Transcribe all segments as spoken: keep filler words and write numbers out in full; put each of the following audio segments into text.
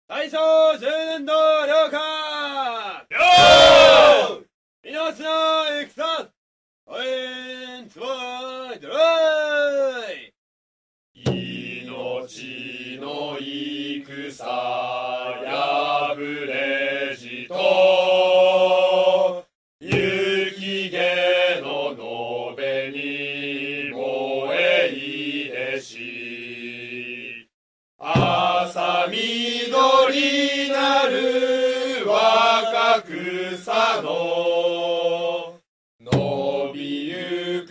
大正じゅうねんど了解よー命の戦おえんつばいドライ命の戦破れじと雪気の延べに燃えいでし朝緑なる若草の伸びゆく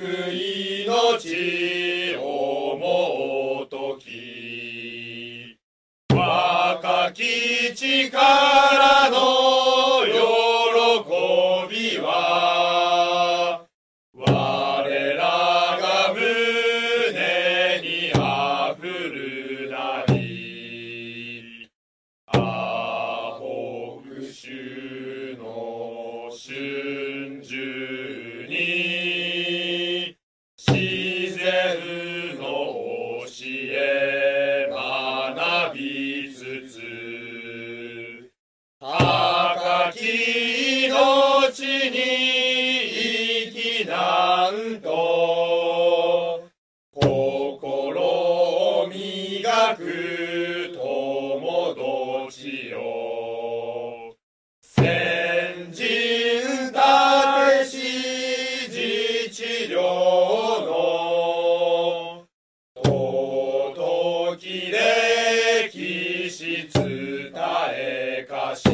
命を思うとき若き力の喜びは我らが胸にあふるなりあ北州の春秋に自然の教え学びつつ高き命に生きなんと心を磨く友どちよ先人たてし自治療の尊き歴史伝えかし